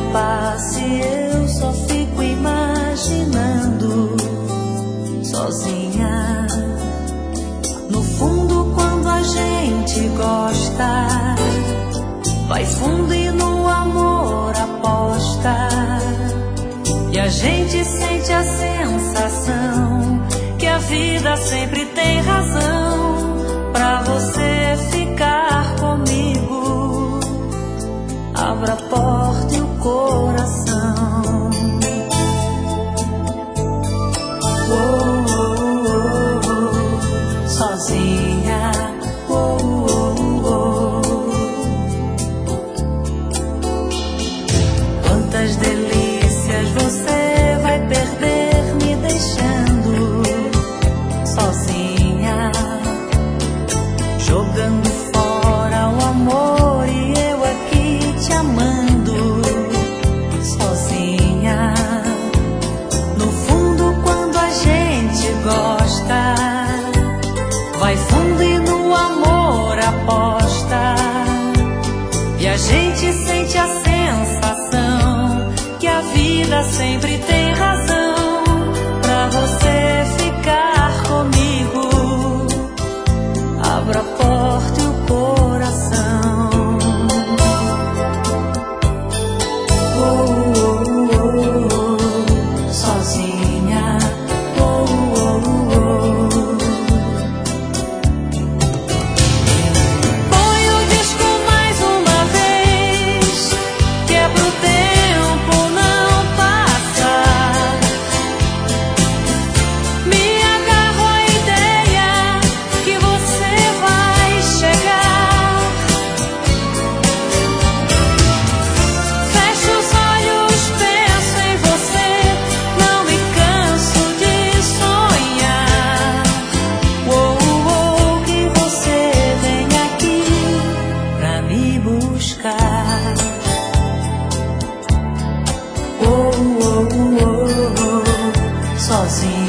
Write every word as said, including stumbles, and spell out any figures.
passe, eu só fico imaginando, sozinha. No fundo, quando a gente gosta, vai fundo e no amor aposta. E a gente sente a sensação que a vida sempre tem razão pra você ficar comigo. Abra a porta e o coração. Oh, oh, oh, oh. Sozinha. Oh, oh, oh. Quantas delícias você vai perder me deixando sozinha, jogando fora o amor e eu aqui te amando sozinha. No fundo, quando a gente gosta, vai fundo e no amor aposta. E a gente sente a sensação que a vida sempre tem razão pra você ficar comigo. Abra a porta e o coração. Oh, oh, oh, oh. Sozinha. Oh, oh, oh. Põe o disco mais uma vez, que é pro tempo não passar. Me agarro à ideia que você vai chegar. Fecho os olhos, penso em você, não me canso de sonhar. Oh, oh, que você vem aqui pra me buscar. Oh, oh, oh, oh. Sozinha.